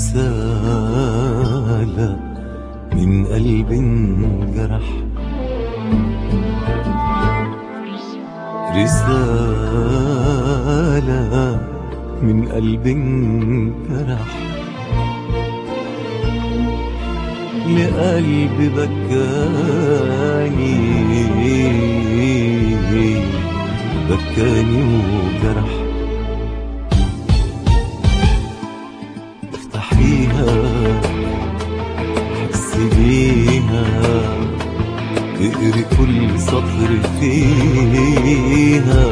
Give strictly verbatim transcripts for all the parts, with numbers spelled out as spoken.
رسالة من قلب انجرح، رسالة من قلب انجرح، لقلب بكاني بكاني وجرح. افتحيها حسي بيها، اقري كل سطر فيها،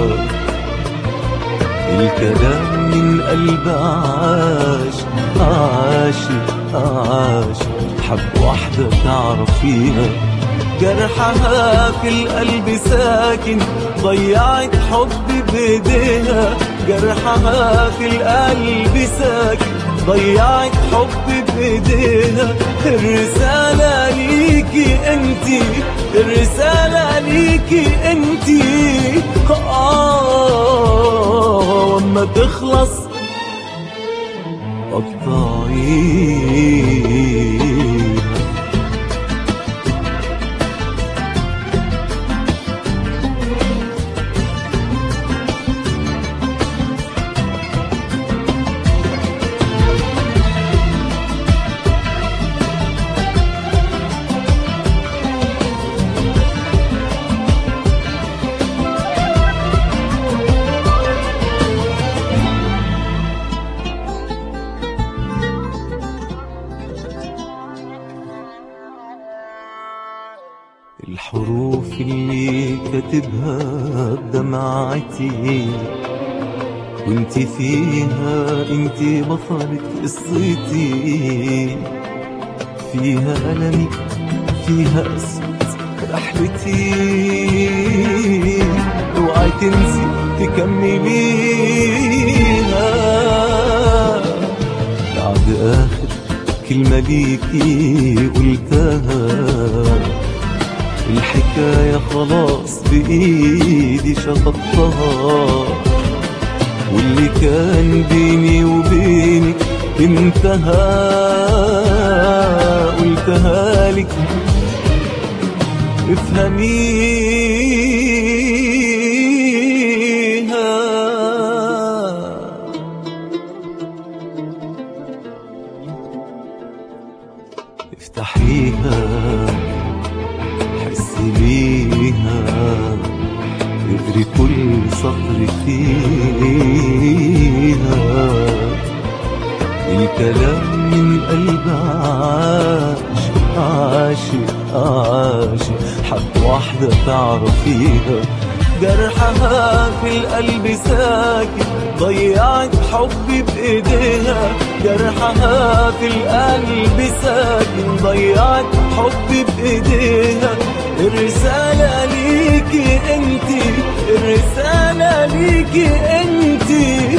الكلام من قلب عاش عاش عاش، حب واحدة تعرفيها، جرحها في القلب ساكن، ضيعت حبي بايديها، جرحها في القلب ساكن، ضيعت حبي بايديها. الرسالة ليكي انتي، الرسالة ليكي انتي، آه وما تخلص قطعيها. الحروف اللي كاتبها بدمعتي، وانتي فيها انتي بطلة قصتي، فيها ألمي فيها أسود رحلتي، اوعي تنسي تكمليها. بعد آخر كلمة ليكي قلتها، الحكاية خلاص بإيدي شطبتها، واللي كان بيني وبينك انتهى، قلتها لك افهميها. افتحيها حسي بيها، اقري كل سطر فيها، الكلام من قلب عاش عاش عاش، حب واحدة تعرفيها، جرحها في القلب ساكن، ضيعت حبي بايديها، جرحها في القلب ساكن، ضيعت حبي بايديها. الرسالة ليكي انتي، الرسالة ليكي انتي،